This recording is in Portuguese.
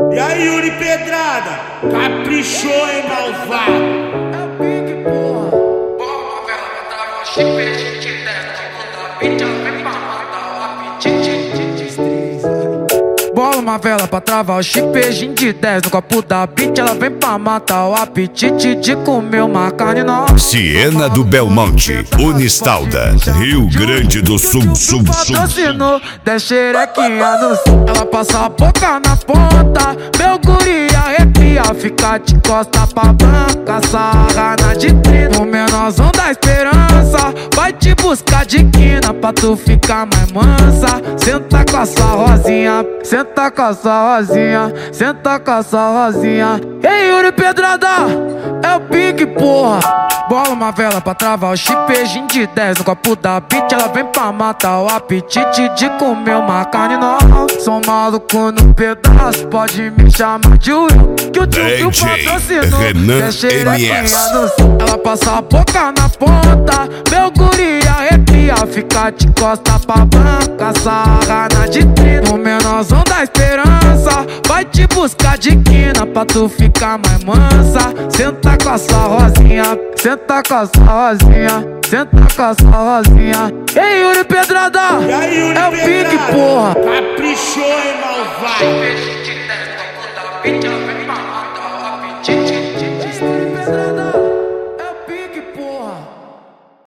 E aí, Yuri Pedrada, caprichou, hein, malvado? É o pique, porra. Bola, vela, trava, chip, gente, dentro, vem pra matar o apetite. Bola uma vela pra travar o chipejinho de 10 no copo da bitch. Ela vem pra matar o apetite de comer uma carne nova. Siena do Belmonte, Unistalda, Rio Grande do Sul. Patrocinou, der xerequinha no sul. Ela passa a boca na ponta, meu guri arrepia. Fica de costa pra banca, sarra na de 30. O menorzão da esperança vai te buscar de quina pra tu ficar mais mansa. Senta com a sua rosinha, senta com a sua rosinha, senta com a sua rosinha. Ei, Yuri Pedrada, é o pique, porra. Bola uma vela pra travar o chipejinho de 10 no copo da bitch. Ela vem pra matar o apetite de comer uma carne nova. Sou maluco no pedaço, pode me chamar de Will, que o tio patrocinou. Renan MS. Ela passa a boca na ponta, meu guri arrepia. Fica de costa pra banca, sarra na de 30. O menorzão da esperança vai te buscar de quina pra tu ficar mais mansa. Senta com a sua rosinha, senta com a sua rosinha, senta com a sua rosinha. Ei, Yuri Pedrada, é o pique, porra. Caprichou, hein, malvado?